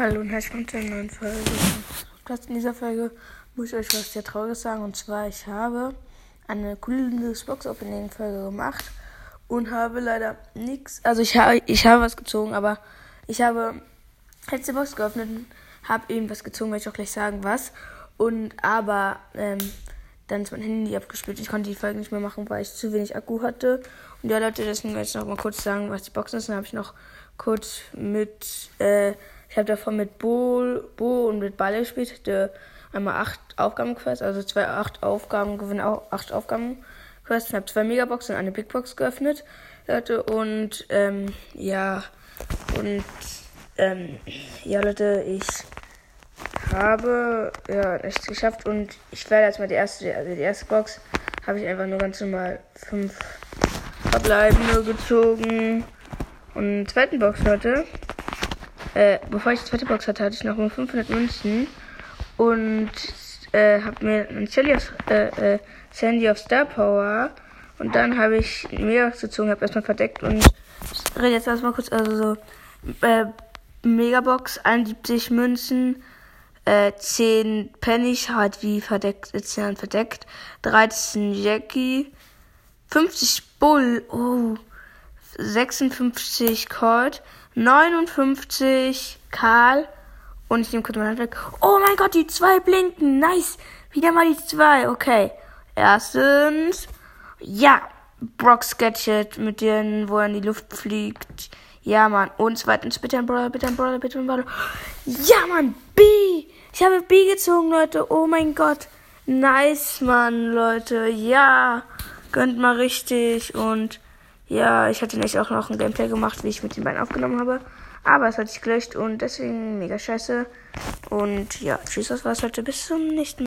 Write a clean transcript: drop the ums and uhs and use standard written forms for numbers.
Hallo und herzlich willkommen zu einer neuen Folge. In dieser Folge muss ich euch was sehr Trauriges sagen. Und zwar, ich habe eine coole Box-Opening-Folge gemacht und habe leider nichts. Also ich habe was gezogen, aber ich habe jetzt die Box geöffnet und habe eben was gezogen, werde ich auch gleich sagen, was. Aber dann ist mein Handy abgespielt. Ich konnte die Folge nicht mehr machen, weil ich zu wenig Akku hatte. Und ja, Leute, deswegen werde ich noch mal kurz sagen, was die Box ist. Dann habe ich noch kurz ich habe davon mit Bo und mit Balle gespielt. Hatte einmal 8 Aufgabenquests, also 8 Aufgaben gewinnen, auch 8 Aufgabenquests. Ich habe 2 Megaboxen und eine Big Box geöffnet, Leute. Und Leute, ich habe nichts geschafft und ich werde jetzt mal die erste Box habe ich einfach nur ganz normal 5 verbleibende gezogen. Und die zweite Box, Leute, bevor ich die zweite Box hatte ich noch nur 500 Münzen und habe mir ein Sandy of Star Power und dann habe ich eine Megabox gezogen, habe erstmal verdeckt und ich rede jetzt erstmal kurz, Megabox, 71 Münzen, 10 Penny, halt wie verdeckt, 13 Jackie, 50 Bull, 56 Colt, 59 Karl und ich nehme kurz meine Hand weg. Oh mein Gott, die 2 blinken, nice, wieder mal die 2, okay. Erstens, Brock's Gadget mit denen, wo er in die Luft fliegt. Ja, Mann. Und zweitens, bitte ein Brawler. Ja, Mann, B. Ich habe B gezogen, Leute. Oh mein Gott. Nice, Mann, Leute. Ja, gönnt mal richtig. Und ja, ich hatte nicht auch noch ein Gameplay gemacht, wie ich mit den beiden aufgenommen habe. Aber es hat sich gelöscht und deswegen mega scheiße. Und ja, tschüss, das war's, Leute. Bis zum nächsten Mal.